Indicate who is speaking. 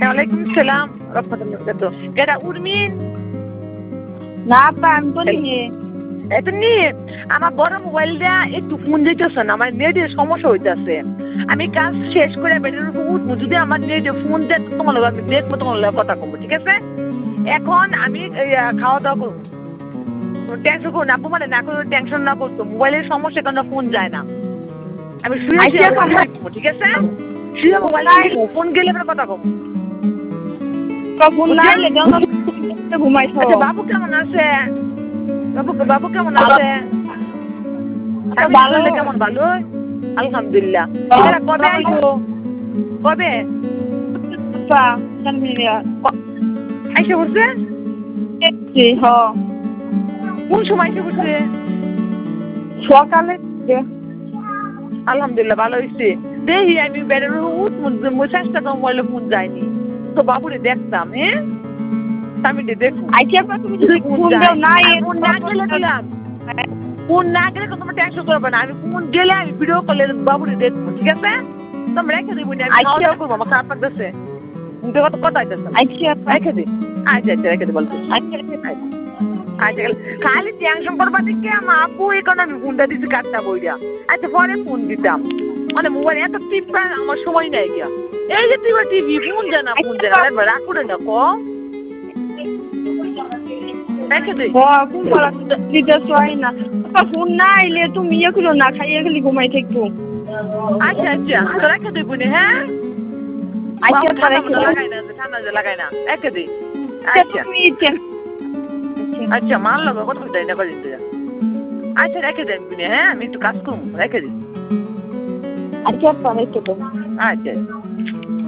Speaker 1: ওয়ালাইকুম সালাম রাহমাতুল্লাহি ওয়া বারাকাতুহু। কেডা উর্মিন?
Speaker 2: না আপা আমি তো নিয়ে
Speaker 1: এটা নিয়ে আমার বড় মোবাইল দিয়া একটু ফোন দিতেছে না, আমার নেটের সমস্যা হইতেছে। আমি কাজ শেষ করে বেডের উপর উঠবো, যদি আমার নেটে ফোন দেয় তোমার লোক আমি দেখবো, তোমার লোক কথা কমবো, ঠিক আছে? এখন আমি খাওয়া দাওয়া করবো, টেনশন করো না আপু, মানে না করে টেনশন না করতো, মোবাইলের সমস্যা কারণে ফোন যায় না। আমি শুয়ে ঠিক আছে, শুয়ে মোবাইল ফোন গেলে কথা কম।
Speaker 2: ফোন না এলে ঘুমাইছো।
Speaker 1: আচ্ছা বাবু কেমন আছে? বাবু কেমন আছে?
Speaker 2: ভালো
Speaker 1: কেমন? ভালো আলহামদুলিল্লাহ। কবে আইছো? কবে আইসা বসছে? কোন সময় এসে বসছে?
Speaker 2: সকালে।
Speaker 1: আলহামদুলিল্লাহ ভালো হয়েছে। দেখি আমি বেড়ার চেষ্টা কম বললে ফোন যায়নি তো বাবুরে দেখতাম। হ্যাঁ আমি দেখুন ফোন না গেলে দিলাম, ফোন না গেলে তো তোমার টেনশন করবে না। আমি ফোন গেলে আমি ভিডিও কলে বাবুরে দেখবো, ঠিক আছে? তোমরা রেখে দিবো না, আমি খাওয়া দাওয়া করবো, আমার খারাপ লাগতেছে, কত কথা হইতেছে। রেখে দিই। আচ্ছা আচ্ছা রেখে দিই বলছি। আচ্ছা খালি টেনশন করবা দেখে আমার আপু এই কারণে আমি ফোনটা দিচ্ছি কাটটা বইটা। আচ্ছা পরে ফোন দিতাম, মানে মোবাইল এত টিপা আমার সময় নাই গিয়া। এই যে টিপা টিভি ফোন জানা রাগ করে না ক রেখে দিই।
Speaker 2: ফোন না আইলে তুমি ইয়ে করো না, খাইয়ে গেলি ঘুমাই থাকতো।
Speaker 1: আচ্ছা আচ্ছা রেখে দিই বোনে। হ্যাঁ লাগাই না, ঠান্ডা লাগাই না, রেখে দিই। আচ্ছা আচ্ছা মার লাগা কত দেয় না করে দিতে। আচ্ছা রেখে দেন বোনে। হ্যাঁ আমি একটু কাজ করবো, রেখে দিই।
Speaker 2: আচ্ছা রেখে দেবো।
Speaker 1: আচ্ছা।